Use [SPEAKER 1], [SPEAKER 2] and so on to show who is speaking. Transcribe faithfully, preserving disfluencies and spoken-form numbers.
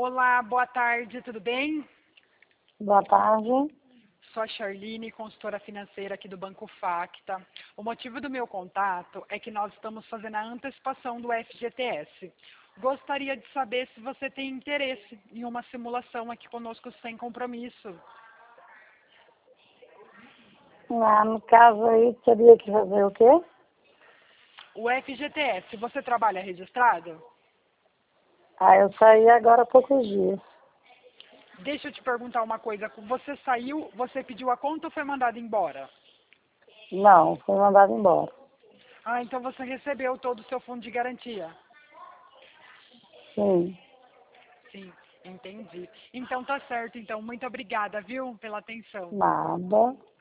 [SPEAKER 1] Olá, boa tarde, tudo bem?
[SPEAKER 2] Boa tarde.
[SPEAKER 1] Sou a Charline, consultora financeira aqui do Banco Facta. O motivo do meu contato é que nós estamos fazendo a antecipação do F G T S. Gostaria de saber se você tem interesse em uma simulação aqui conosco sem compromisso.
[SPEAKER 2] Ah, no caso aí, teria que fazer o quê?
[SPEAKER 1] O F G T S, você trabalha registrado?
[SPEAKER 2] Ah, eu saí agora há poucos dias.
[SPEAKER 1] Deixa eu te perguntar uma coisa. Você saiu, você pediu a conta ou foi mandado embora?
[SPEAKER 2] Não, fui mandado embora.
[SPEAKER 1] Ah, então você recebeu todo o seu fundo de garantia?
[SPEAKER 2] Sim,
[SPEAKER 1] Sim, entendi. Então tá certo, então. Muito obrigada, viu, pela atenção.
[SPEAKER 2] nada.